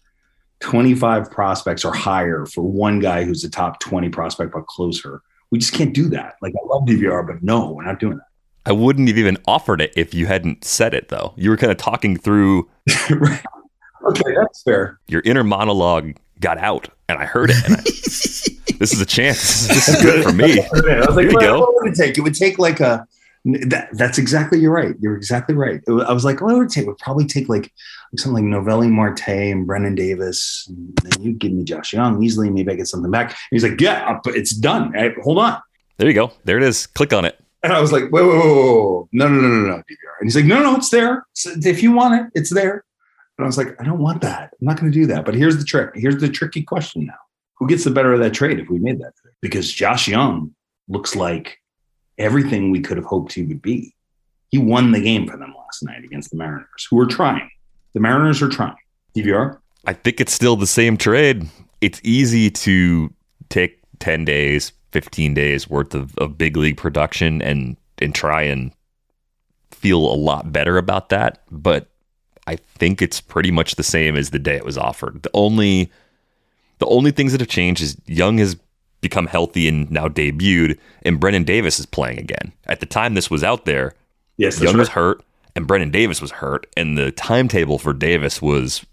25 prospects or higher for one guy who's a top 20 prospect but closer. We just can't do that. Like, I love DVR, but no, we're not doing that. I wouldn't have even offered it if you hadn't said it, though. You were kind of talking through. Right. Okay, that's fair. Your inner monologue got out, and I heard it. And this is a chance. This is good for me. I was like, Here you go. What would it take? It would take like a. That's exactly. You're right. You're exactly right. I was like, what would it take? It would probably take like something like Noelvi Marte and Brendan Davis. And then you'd give me Josh Young easily. Maybe I get something back. And he's like, yeah, it's done. Right, hold on. There you go. There it is. Click on it. And I was like, whoa. No, DVR. And he's like, no, it's there. So if you want it, it's there. And I was like, I don't want that. I'm not going to do that. But here's the trick. Here's the tricky question now. Who gets the better of that trade if we made that trade? Because Josh Young looks like everything we could have hoped he would be. He won the game for them last night against the Mariners, who are trying. The Mariners are trying. DVR? I think it's still the same trade. It's easy to take 10 days, 15 days worth of big league production and try and feel a lot better about that. But I think it's pretty much the same as the day it was offered. The only things that have changed is Young has become healthy and now debuted, and Brendan Davis is playing again. At the time this was out there, Yes, Young was hurt and Brendan Davis was hurt, and the timetable for Davis was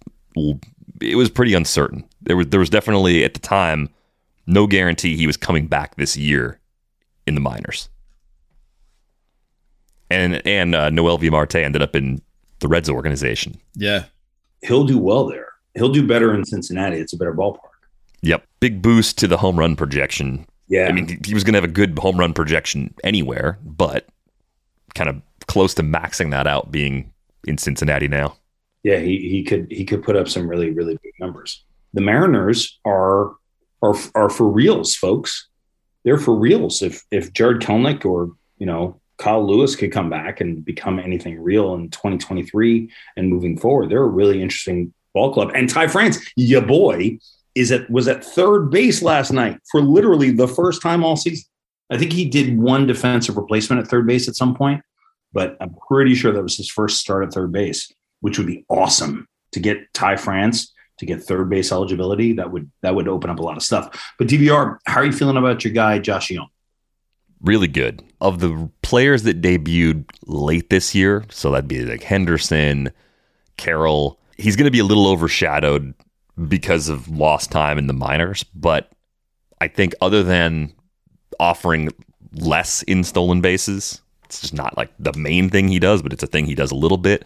pretty uncertain. There was definitely at the time no guarantee he was coming back this year in the minors. And Noelvi Marte ended up in the Reds organization. Yeah. He'll do well there. He'll do better in Cincinnati. It's a better ballpark. Yep. Big boost to the home run projection. Yeah. I mean, he was going to have a good home run projection anywhere, but kind of close to maxing that out being in Cincinnati now. Yeah, he could put up some really, really big numbers. The Mariners are for reals, folks. They're for reals. If Jared Kelenic or, Kyle Lewis could come back and become anything real in 2023 and moving forward, they're a really interesting ball club. And Ty France, your boy, was at third base last night for literally the first time all season. I think he did one defensive replacement at third base at some point, but I'm pretty sure that was his first start at third base, which would be awesome to get Ty France to get third base eligibility. That would open up a lot of stuff. But DVR, how are you feeling about your guy, Josh Young? Really good. Of the players that debuted late this year, so that'd be like Henderson, Carroll, he's going to be a little overshadowed because of lost time in the minors. But I think other than offering less in stolen bases, it's just not like the main thing he does, but it's a thing he does a little bit.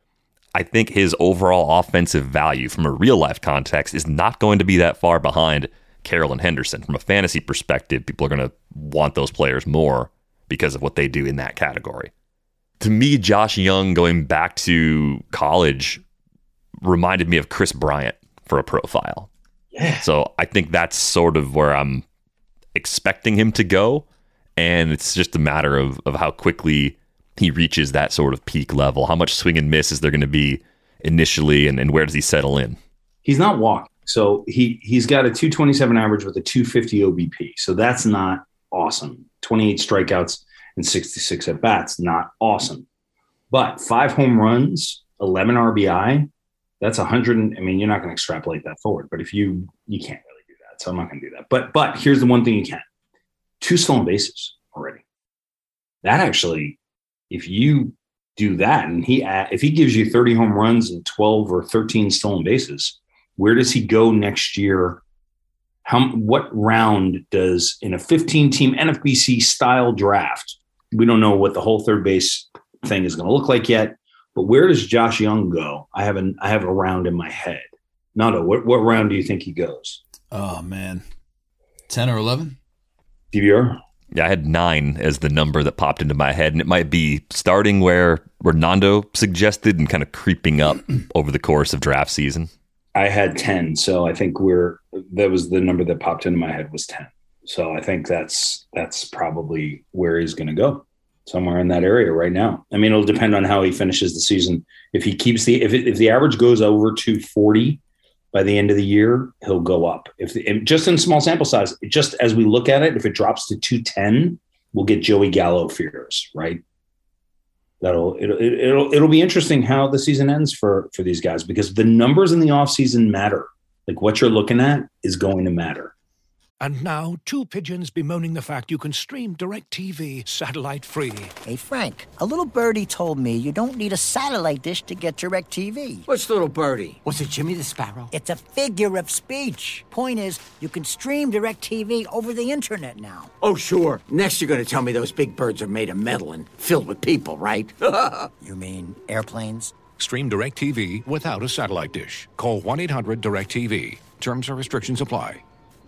I think his overall offensive value from a real life context is not going to be that far behind Carroll and Henderson. From a fantasy perspective, people are going to want those players more because of what they do in that category. To me, Josh Young going back to college reminded me of Chris Bryant for a profile. Yeah. So I think that's sort of where I'm expecting him to go. And it's just a matter of how quickly he reaches that sort of peak level. How much swing and miss is there going to be initially, and where does he settle in? He's not walking. So he's got a 227 average with a 250 OBP. So that's not awesome. 28 strikeouts and 66 at bats, not awesome. But 5 home runs, 11 RBI, that's 100. You're not going to extrapolate that forward. But if you can't really do that. So I'm not going to do that. But here's the one thing you can: 2 stolen bases already. That actually, if you do that, and if he gives you 30 home runs and 12 or 13 stolen bases, where does he go next year? What round does, in a 15-team NFBC style draft? We don't know what the whole third base thing is going to look like yet, but where does Josh Young go? I have a round in my head. Nando, what round do you think he goes? Oh man, 10 or 11? DVR? Yeah, I had 9 as the number that popped into my head, and it might be starting where Nando suggested and kind of creeping up over the course of draft season. I had 10, so I think that was the number that popped into my head was 10. So I think that's probably where he's going to go, somewhere in that area right now. I mean, it'll depend on how he finishes the season. If he keeps if the average goes over 240 by the end of the year, he'll go up. Just in small sample size, just as we look at it, if it drops to 210, we'll get Joey Gallo fears, right? It'll be interesting how the season ends for these guys, because the numbers in the offseason matter. Like, what you're looking at is going to matter. And now, 2 pigeons bemoaning the fact you can stream DirecTV satellite-free. Hey, Frank, a little birdie told me you don't need a satellite dish to get DirecTV. What's little birdie? Was it Jimmy the Sparrow? It's a figure of speech. Point is, you can stream DirecTV over the internet now. Oh, sure. Next you're going to tell me those big birds are made of metal and filled with people, right? You mean airplanes? Stream DirecTV without a satellite dish. Call 1-800-DirecTV. Terms and restrictions apply.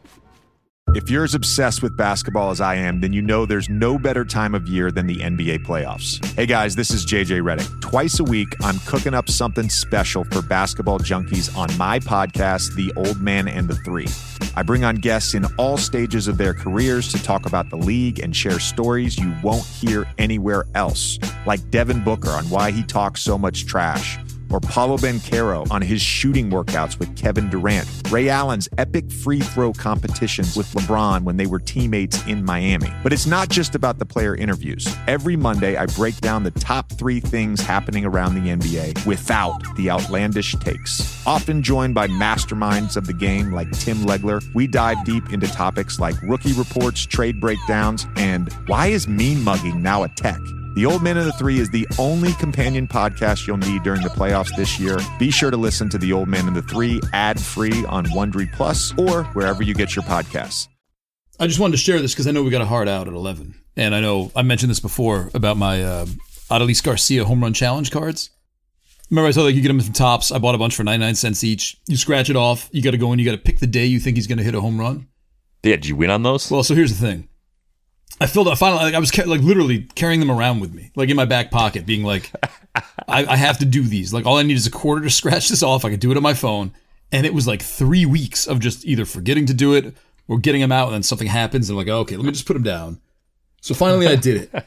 If you're as obsessed with basketball as I am, then you know there's no better time of year than the NBA playoffs. Hey guys, this is JJ Redick. Twice a week, I'm cooking up something special for basketball junkies on my podcast, The Old Man and the Three. I bring on guests in all stages of their careers to talk about the league and share stories you won't hear anywhere else, like Devin Booker on why he talks so much trash, or Paolo Banchero on his shooting workouts with Kevin Durant, Ray Allen's epic free throw competitions with LeBron when they were teammates in Miami. But it's not just about the player interviews. Every Monday, I break down the top 3 things happening around the NBA without the outlandish takes. Often joined by masterminds of the game like Tim Legler, we dive deep into topics like rookie reports, trade breakdowns, and why is mean mugging now a tech? The Old Man and the Three is the only companion podcast you'll need during the playoffs this year. Be sure to listen to The Old Man and the Three ad-free on Wondery Plus or wherever you get your podcasts. I just wanted to share this because I know we got a hard out at 11. And I know I mentioned this before about my Adolis Garcia home run challenge cards. Remember I told you get them from Topps. I bought a bunch for 99 cents each. You scratch it off. You got to go in. You got to pick the day you think he's going to hit a home run. Yeah, did you win on those? Well, so here's the thing. I filled out finally. I was literally carrying them around with me, like in my back pocket, being like, I have to do these. Like all I need is a quarter to scratch this off. I could do it on my phone, and it was like 3 weeks of just either forgetting to do it or getting them out, and then something happens, and I'm like, okay, let me just put them down. So finally, I did it,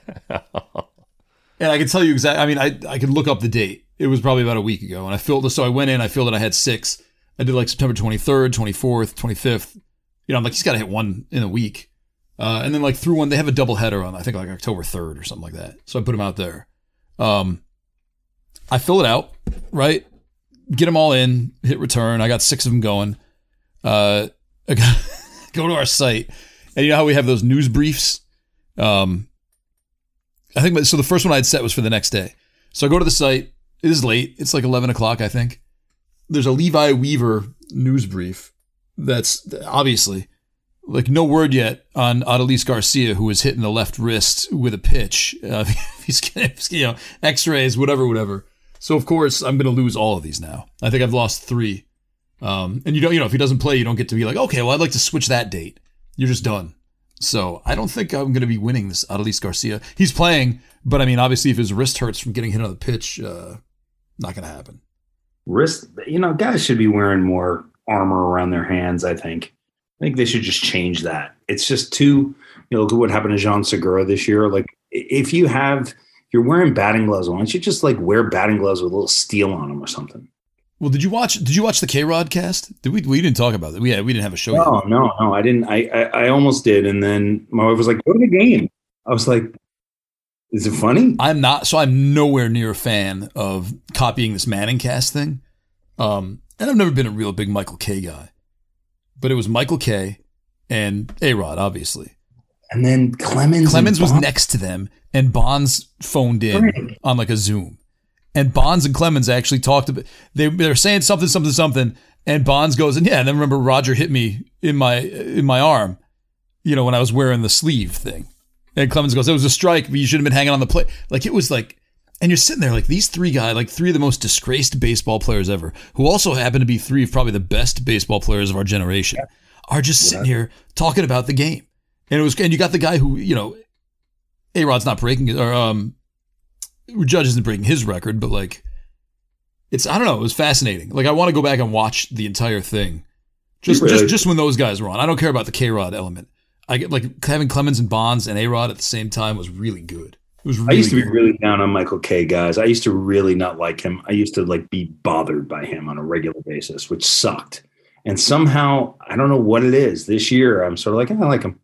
and I can tell you exactly. I mean, I could look up the date. It was probably about a week ago, and I filled. So I went in. I filled that I had 6. I did like September 23rd, 24th, 25th. You know, I'm like, he's got to hit one in a week. And then like through one, they have a double header on, I think like October 3rd or something like that. So I put them out there. I fill it out, right? Get them all in, hit return. I got 6 of them going. I go to our site, and you know how we have those news briefs? I think, so the first one I'd set was for the next day. So I go to the site. It is late. It's like 11 o'clock, I think. There's a Levi Weaver news brief that's obviously... like no word yet on Adolis Garcia, who was hitting the left wrist with a pitch. He's X-rays, whatever. So of course I'm going to lose all of these now. I think I've lost 3. And you don't, if he doesn't play, you don't get to be like, okay, well I'd like to switch that date. You're just done. So I don't think I'm going to be winning this Adolis Garcia. He's playing, but I mean, obviously if his wrist hurts from getting hit on the pitch, not going to happen. Wrist, guys should be wearing more armor around their hands, I think. I think they should just change that. It's just too, look at what happened to Jean Segura this year. Like if you're wearing batting gloves, why don't you just like wear batting gloves with a little steel on them or something? Well, did you watch the K-Rod cast? We didn't talk about it. We didn't have a show yet. No, I didn't. I almost did. And then my wife was like, go to the game. I was like, is it funny? I'm nowhere near a fan of copying this Manning cast thing. And I've never been a real big Michael Kay guy. but it was Michael Kay and A-Rod, obviously. And then Clemens was next to them, and Bonds phoned in on like a Zoom. And Bonds and Clemens actually talked about, they're saying something, and Bonds goes, and then remember Roger hit me in my arm, when I was wearing the sleeve thing. And Clemens goes, it was a strike, but you should have been hanging on the plate. Like, it was like, and you're sitting there like these three guys, like three of the most disgraced baseball players ever, who also happen to be three of probably the best baseball players of our generation, are just sitting here talking about the game. And you got the guy who, A-Rod's not breaking it, or Judge isn't breaking his record, but like, I don't know, it was fascinating. Like, I want to go back and watch the entire thing. Just when those guys were on. I don't care about the K-Rod element. I get like having Clemens and Bonds and A-Rod at the same time was really good. It was really I used to be really down on Michael Kay, guys. I used to really not like him. I used to like be bothered by him on a regular basis, which sucked. And somehow, I don't know what it is. This year, I'm sort of like, I like him.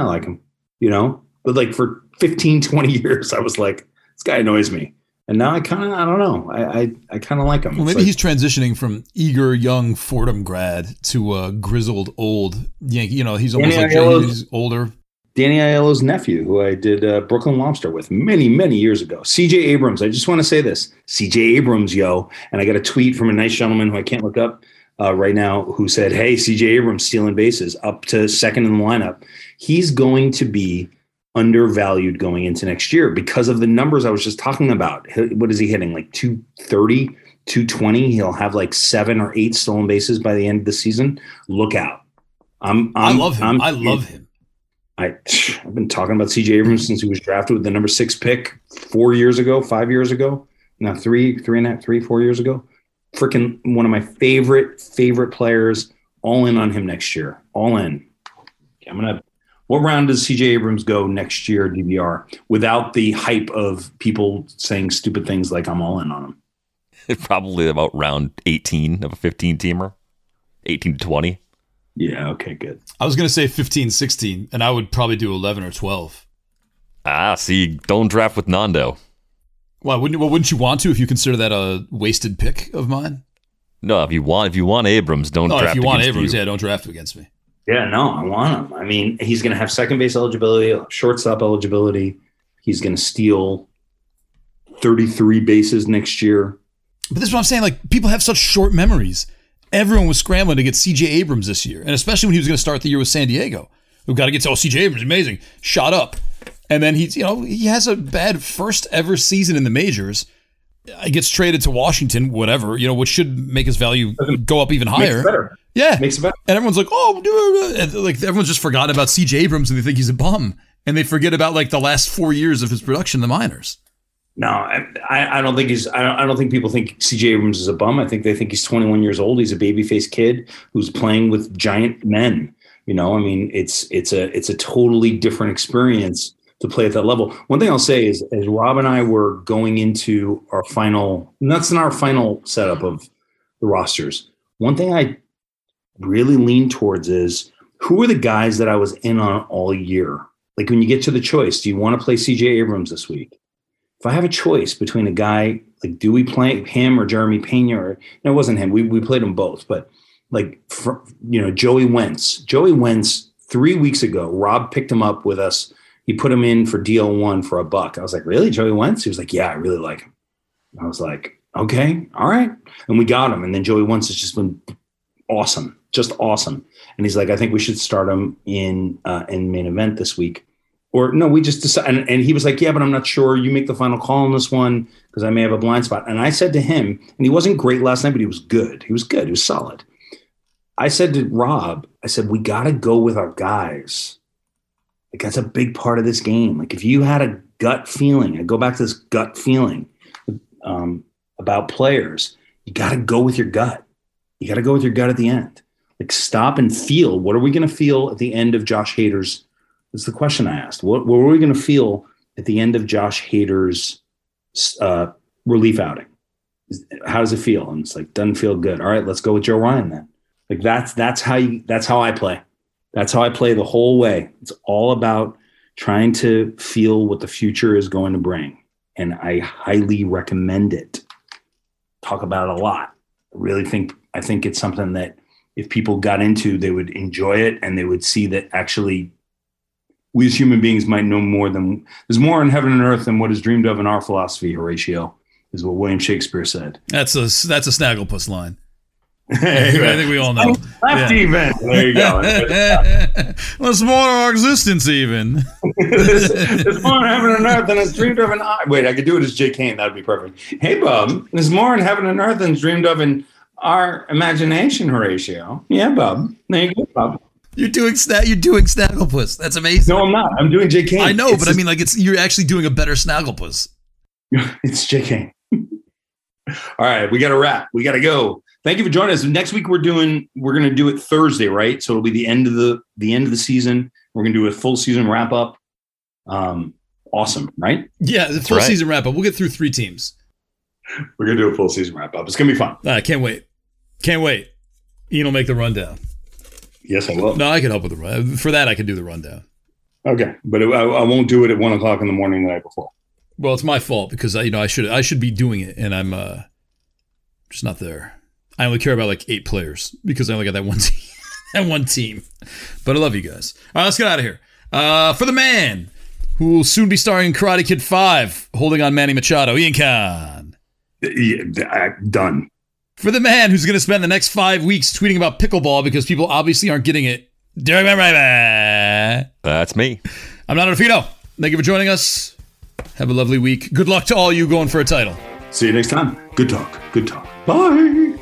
But like for 15, 20 years, I was like, this guy annoys me. And now I don't know. I kind of like him. Well, maybe he's transitioning from eager young Fordham grad to a grizzled old Yankee. He's almost like he's older. Danny Aiello's nephew, who I did Brooklyn Lobster with many, many years ago. CJ Abrams. I just want to say this. CJ Abrams, yo. And I got a tweet from a nice gentleman who I can't look up right now, who said, hey, CJ Abrams stealing bases up to second in the lineup. He's going to be undervalued going into next year because of the numbers I was just talking about. What is he hitting? Like 230, 220? He'll have like 7 or 8 stolen bases by the end of the season. Look out. I love him. I love him. I've been talking about CJ Abrams since he was drafted with the number 6 pick 5 years ago. Now 4 years ago. Freaking one of my favorite players. All in on him next year. All in. What round does CJ Abrams go next year, DVR, without the hype of people saying stupid things like I'm all in on him? Probably about round 18 of a 15-teamer. 18 to 20. Yeah, okay, good. I was going to say 15, 16, and I would probably do 11 or 12. See, don't draft with Nando. Why wouldn't you want to if you consider that a wasted pick of mine? No, if you want Abrams, don't draft. If you want against Abrams, you. Don't draft against me. Yeah, no, I want him. I mean, he's going to have second base eligibility, shortstop eligibility. He's going to steal 33 bases next year. But this is what I'm saying. Like, people have such short memories. Everyone was scrambling to get C.J. Abrams this year, and especially when he was going to start the year with San Diego. We've got to get C.J. Abrams, amazing, shot up. And then he has a bad first ever season in the majors. He gets traded to Washington, whatever, which should make his value go up even higher. Makes it better. Yeah. Makes it better. And everyone's like, everyone's just forgotten about C.J. Abrams and they think he's a bum. And they forget about like the last 4 years of his production in the minors. No, I don't think I don't think people think C.J. Abrams is a bum. I think they think he's 21 years old. He's a baby-faced kid who's playing with giant men. I mean, it's a totally different experience to play at that level. One thing I'll say is, as Rob and I were going into our final, that's not our final setup of the rosters. One thing I really lean towards is, who are the guys that I was in on all year? Like, when you get to the choice, do you want to play C.J. Abrams this week? If I have a choice between a guy, like, do we play him or Jeremy Pena? Or no, it wasn't him. We played them both. But like, Joey Wentz. Joey Wentz 3 weeks ago, Rob picked him up with us. He put him in for DL1 for $1. I was like, really, Joey Wentz? He was like, yeah, I really like him. I was like, okay, all right. And we got him. And then Joey Wentz has just been awesome, just awesome. And he's like, I think we should start him in main event this week. Or no, we just decided. And he was like, yeah, but I'm not sure. You make the final call on this one because I may have a blind spot. And I said to him, and he wasn't great last night, but he was good. He was good. He was solid. I said to Rob, we got to go with our guys. Like, that's a big part of this game. Like, if you had a gut feeling, I go back to this gut feeling about players, you got to go with your gut. You got to go with your gut at the end. Like, stop and feel. What are we going to feel at the end of Josh Hader's? That's the question I asked. What were we going to feel at the end of Josh Hader's relief outing? How does it feel? And it's like, doesn't feel good. All right, let's go with Joe Ryan then. Like, that's how I play. That's how I play the whole way. It's all about trying to feel what the future is going to bring. And I highly recommend it. Talk about it a lot. I think it's something that if people got into, they would enjoy it, and they would see that actually we as human beings might know more than there's more in heaven and earth than what is dreamed of in our philosophy, Horatio, is what William Shakespeare said. That's a Snagglepuss line. I think we all know. Even. There you go. There's more to our existence, even. There's more in heaven and earth than is dreamed of in our... Wait, I could do it as Jay Kane. That would be perfect. Hey, Bub, there's more in heaven and earth than is dreamed of in our imagination, Horatio. Yeah, Bub. There you go, Bub. You're doing Snagglepuss. That's amazing. No, I'm not. I'm doing Jay Kane. I know, but I mean, like, you're actually doing a better Snagglepuss. It's Jay Kane. All right, we got to wrap. We got to go. Thank you for joining us. Next week we're going to do it Thursday, right? So it'll be the end of the season. We're going to do a full season wrap up. Awesome, right? Yeah, the full season wrap up. We'll get through 3 teams. We're going to do a full season wrap up. It's going to be fun. I can't wait. Can't wait. Ian will make the rundown. Yes, I will. No, I can help with the rundown. For that, I can do the rundown. Okay, but I won't do it at 1:00 in the morning the night before. Well, it's my fault because I should be doing it, and I'm just not there. I only care about like 8 players because I only got that one team. But I love you guys. All right, let's get out of here. For the man who will soon be starring in Karate Kid 5, holding on Manny Machado, Ian Khan. Yeah, done. For the man who's going to spend the next 5 weeks tweeting about pickleball because people obviously aren't getting it, Derek Van. That's me. I'm Nando Fino. Thank you for joining us. Have a lovely week. Good luck to all you going for a title. See you next time. Good talk. Good talk. Bye.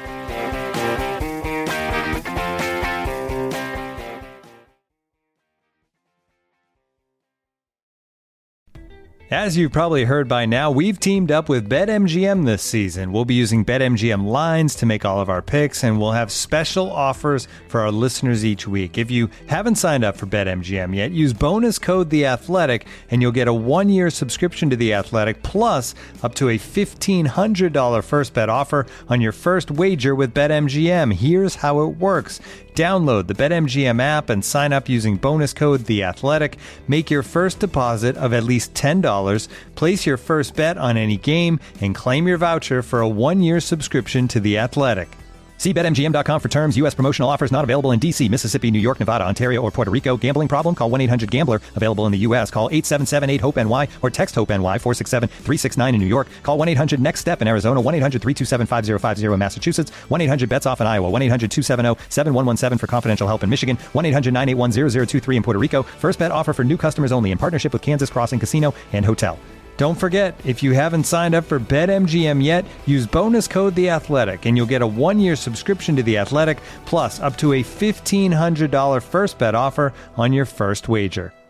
As you've probably heard by now, we've teamed up with BetMGM this season. We'll be using BetMGM lines to make all of our picks, and we'll have special offers for our listeners each week. If you haven't signed up for BetMGM yet, use bonus code The Athletic, and you'll get a 1-year subscription to The Athletic, plus up to a $1,500 first bet offer on your first wager with BetMGM. Here's how it works. Download the BetMGM app and sign up using bonus code The Athletic. Make your first deposit of at least $10. Place your first bet on any game and claim your voucher for a 1-year subscription to The Athletic. See BetMGM.com for terms. U.S. promotional offers not available in D.C., Mississippi, New York, Nevada, Ontario, or Puerto Rico. Gambling problem? Call 1-800-GAMBLER. Available in the U.S. Call 877-8-HOPE-NY or text HOPE-NY 467-369 in New York. Call 1-800-NEXT-STEP in Arizona. 1-800-327-5050 in Massachusetts. 1-800-BETS-OFF in Iowa. 1-800-270-7117 for confidential help in Michigan. 1-800-981-0023 in Puerto Rico. First bet offer for new customers only in partnership with Kansas Crossing Casino and Hotel. Don't forget, if you haven't signed up for BetMGM yet, use bonus code The Athletic, and you'll get a 1-year subscription to The Athletic, plus up to a $1,500 first bet offer on your first wager.